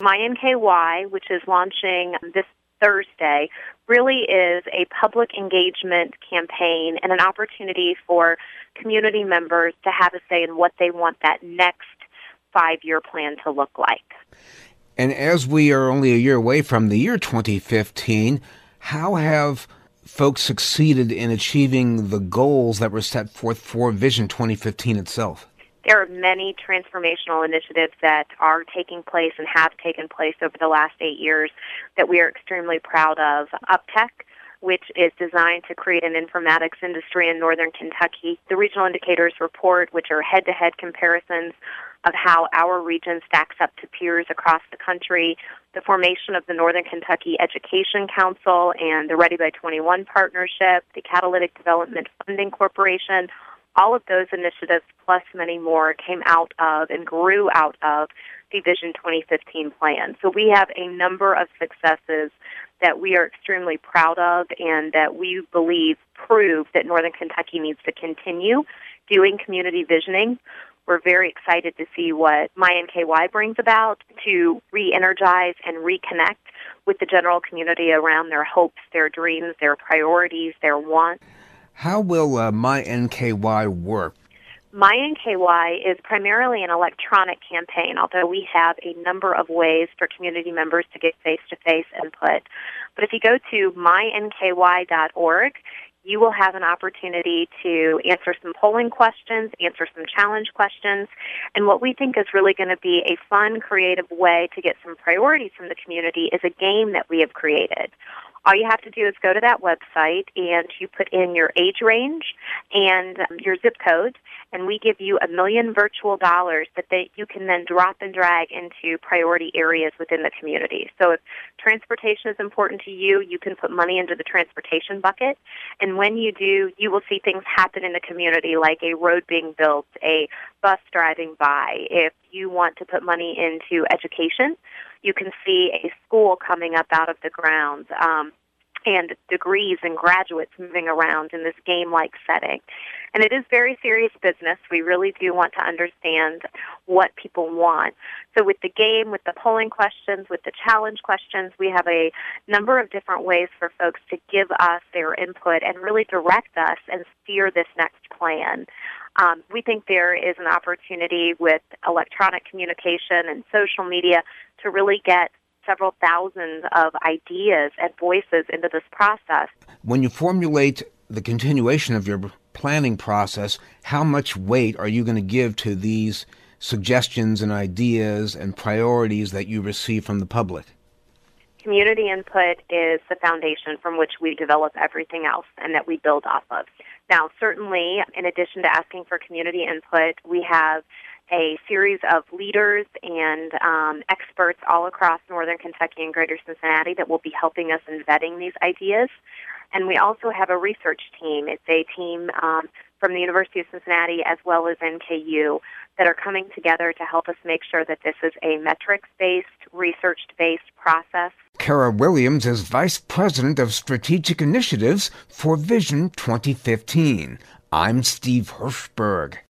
MyNKY, which is launching this Thursday, really is a public engagement campaign and an opportunity for community members to have a say in what they want that next 5-year plan to look like. And as we are only a year away from the year 2015, how have folks succeeded in achieving the goals that were set forth for Vision 2015 itself? There are many transformational initiatives that are taking place and have taken place over the last 8 years that we are extremely proud of. UpTech, which is designed to create an informatics industry in northern Kentucky. The Regional Indicators Report, which are head-to-head comparisons of how our region stacks up to peers across the country. The formation of the Northern Kentucky Education Council and the Ready by 21 Partnership, the Catalytic Development Funding Corporation. All of those initiatives, plus many more, came out of and grew out of the Vision 2015 plan. So we have a number of successes that we are extremely proud of and that we believe prove that Northern Kentucky needs to continue doing community visioning. We're very excited to see what MyNKY brings about to re-energize and reconnect with the general community around their hopes, their dreams, their priorities, their wants. How will MyNKY work? MyNKY is primarily an electronic campaign, although we have a number of ways for community members to get face-to-face input. But if you go to mynky.org, you will have an opportunity to answer some polling questions, answer some challenge questions, and what we think is really going to be a fun, creative way to get some priorities from the community is a game that we have created. All you have to do is go to that website and you put in your age range and your zip code, and we give you $1 million virtual dollars that you can then drop and drag into priority areas within the community. So if transportation is important to you, you can put money into the transportation bucket, and when you do, you will see things happen in the community like a road being built, a bus driving by. If you want to put money into education, you can see a school coming up out of the ground, and degrees and graduates moving around in this game-like setting. And it is very serious business. We really do want to understand what people want. So with the game, with the polling questions, with the challenge questions, we have a number of different ways for folks to give us their input and really direct us and steer this next plan. We think there is an opportunity with electronic communication and social media to really get several thousands of ideas and voices into this process. When you formulate the continuation of your planning process, how much weight are you going to give to these suggestions and ideas and priorities that you receive from the public? Community input is the foundation from which we develop everything else and that we build off of. Now, certainly, in addition to asking for community input, we have a series of leaders and experts all across northern Kentucky and greater Cincinnati that will be helping us in vetting these ideas. And we also have a research team. It's a team from the University of Cincinnati as well as NKU that are coming together to help us make sure that this is a metrics-based, research-based process. Kara Williams is Vice President of Strategic Initiatives for Vision 2015. I'm Steve Hirschberg.